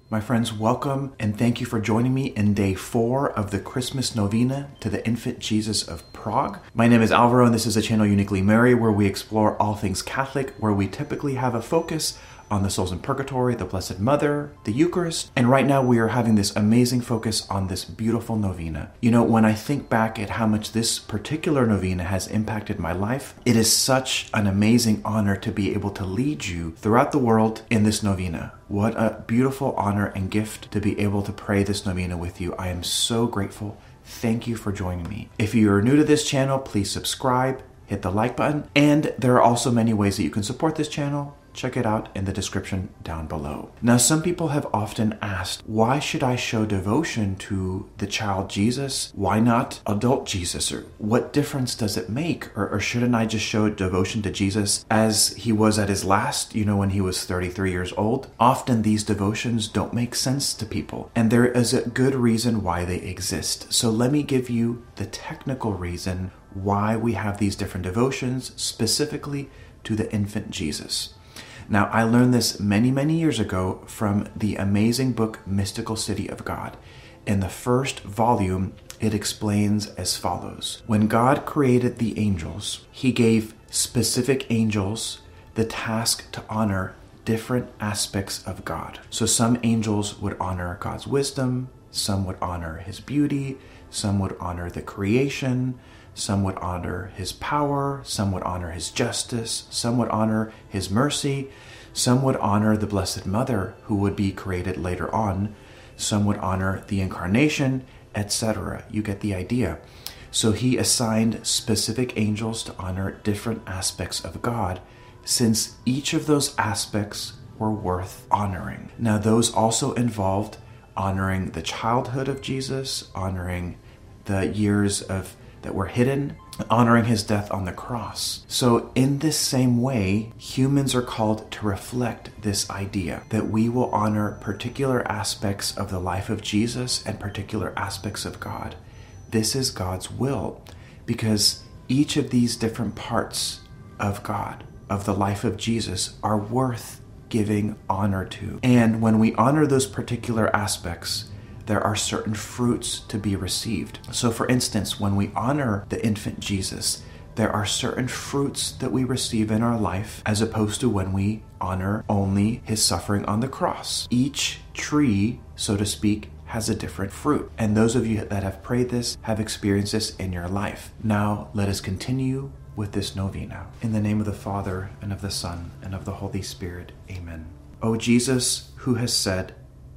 My friends, welcome and thank you for joining me in day 4 of the Christmas Novena to the Infant Jesus of Prague. My name is Alvaro and this is a channel Uniquely Mary where we explore all things Catholic, where we typically have a focus on the souls in purgatory, the Blessed Mother, the Eucharist, and right now we are having this amazing focus on this beautiful novena. You know, when I think back at how much this particular novena has impacted my life, it is such an amazing honor to be able to lead you throughout the world in this novena. What a beautiful honor and gift to be able to pray this novena with you. I am so grateful. Thank you for joining me. If you are new to this channel, please subscribe, hit the like button, and there are also many ways that you can support this channel. Check it out in the description down below. Now, some people have often asked, why should I show devotion to the child Jesus? Why not adult Jesus? Or what difference does it make? Or shouldn't I just show devotion to Jesus as he was at his last, when he was 33 years old? Often these devotions don't make sense to people, and there is a good reason why they exist. So let me give you the technical reason why we have these different devotions, specifically to the infant Jesus. Now, I learned this many, many years ago from the amazing book, Mystical City of God. In the first volume, it explains as follows. When God created the angels, he gave specific angels the task to honor different aspects of God. So some angels would honor God's wisdom, some would honor his beauty, some would honor the creation, some would honor his power, some would honor his justice, some would honor his mercy, some would honor the Blessed Mother who would be created later on, some would honor the Incarnation, etc. You get the idea. So he assigned specific angels to honor different aspects of God, since each of those aspects were worth honoring. Now, those also involved honoring the childhood of Jesus, honoring the years that were hidden, honoring his death on the cross. So in this same way, humans are called to reflect this idea that we will honor particular aspects of the life of Jesus and particular aspects of God. This is God's will, because each of these different parts of God, of the life of Jesus, are worth giving honor to. And when we honor those particular aspects, there are certain fruits to be received. So for instance, when we honor the infant Jesus, there are certain fruits that we receive in our life as opposed to when we honor only his suffering on the cross. Each tree, so to speak, has a different fruit. And those of you that have prayed this have experienced this in your life. Now let us continue with this novena. In the name of the Father, and of the Son, and of the Holy Spirit. Amen. O Jesus, who has said,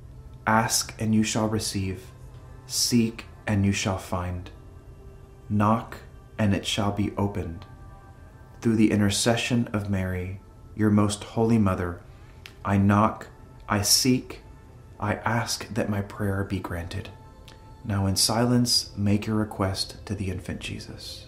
"Ask and you shall receive, seek and you shall find, knock and it shall be opened." Through the intercession of Mary, your most holy mother, I knock, I seek, I ask that my prayer be granted. Now in silence, make your request to the infant Jesus.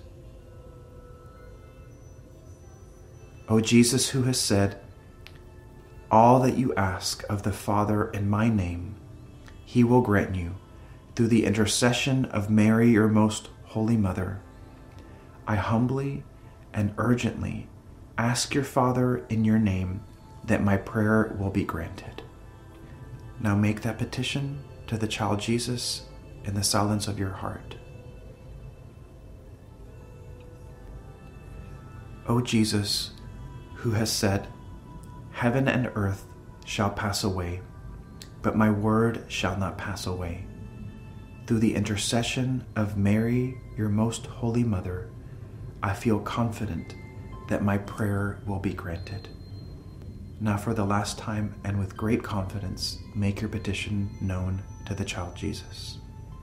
O Jesus, who has said, "All that you ask of the Father in my name, he will grant you, through the intercession of Mary, your most holy mother. I humbly and urgently ask your Father in your name that my prayer will be granted." Now make that petition to the child Jesus in the silence of your heart. O Jesus, who has said, "Heaven and earth shall pass away, but my word shall not pass away." Through the intercession of Mary, your most holy mother, I feel confident that my prayer will be granted. Now for the last time and with great confidence, make your petition known to the child Jesus.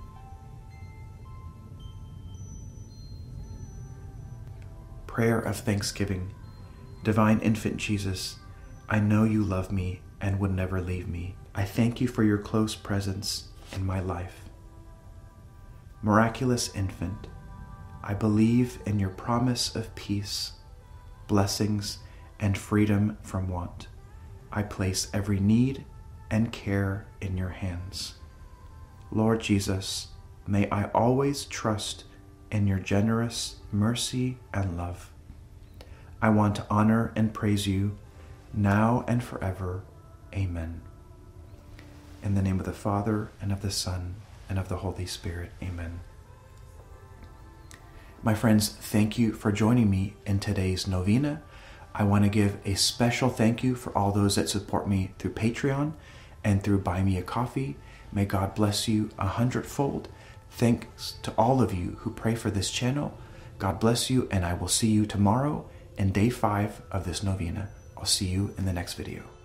Prayer of Thanksgiving. Divine Infant Jesus, I know you love me and would never leave me. I thank you for your close presence in my life. Miraculous Infant, I believe in your promise of peace, blessings, and freedom from want. I place every need and care in your hands. Lord Jesus, may I always trust in your generous mercy and love. I want to honor and praise you now and forever. Amen. In the name of the Father, and of the Son, and of the Holy Spirit. Amen. My friends, thank you for joining me in today's novena. I want to give a special thank you for all those that support me through Patreon and through Buy Me a Coffee. May God bless you 100-fold. Thanks to all of you who pray for this channel. God bless you, and I will see you tomorrow in day 5 of this novena. I'll see you in the next video.